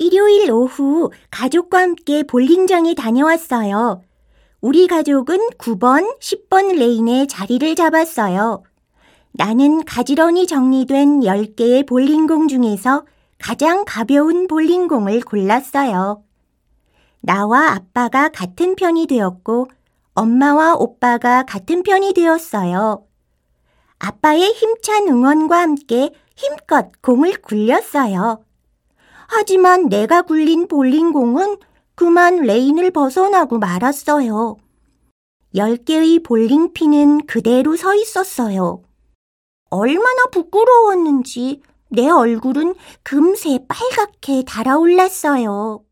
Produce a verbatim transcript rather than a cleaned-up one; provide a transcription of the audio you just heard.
일요일 오후 가족과 함께 볼링장에 다녀왔어요. 우리 가족은 구 번, 십 번 레인에 자리를 잡았어요. 나는 가지런히 정리된 열 개의 볼링공 중에서 가장 가벼운 볼링공을 골랐어요. 나와 아빠가 같은 편이 되었고 엄마와 오빠가 같은 편이 되었어요. 아빠의 힘찬 응원과 함께 힘껏 공을 굴렸어요. 하지만 내가 굴린 볼링공은 그만 레인을 벗어나고 말았어요. 열 개의 볼링핀은 그대로 서 있었어요. 얼마나 부끄러웠는지 내 얼굴은 금세 빨갛게 달아올랐어요.